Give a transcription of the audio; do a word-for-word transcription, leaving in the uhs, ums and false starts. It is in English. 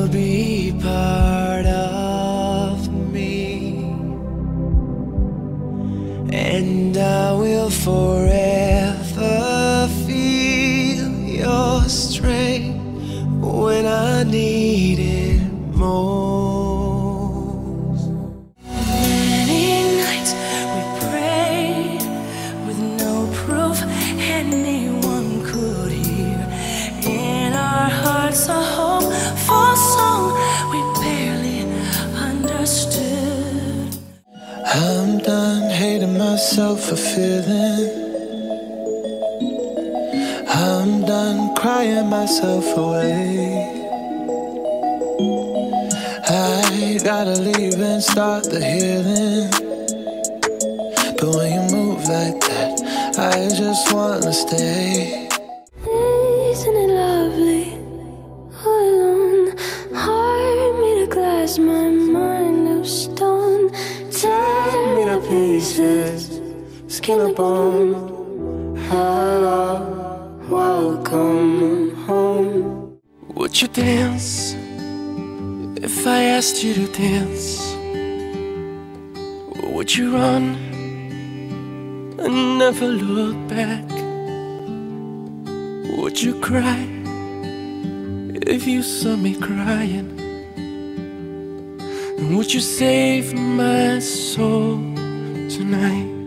you'll be part of me, and I will forever feel your strength when I need it most. Many nights we prayed with no proof anyone could hear. In our hearts a hopeful song we barely understood. I'm done hating myself for feeling. I'm done crying myself away. I gotta leave and start the healing. But when you move like that, I just wanna stay. Isn't it lovely? All alone, heart made of glass, my mind of stone. Tear me to pieces, skin and bone. Hello, welcome home. Would you dance if I asked you to dance? Would you run and never look back? Would you cry if you saw me crying? And would you save my soul tonight?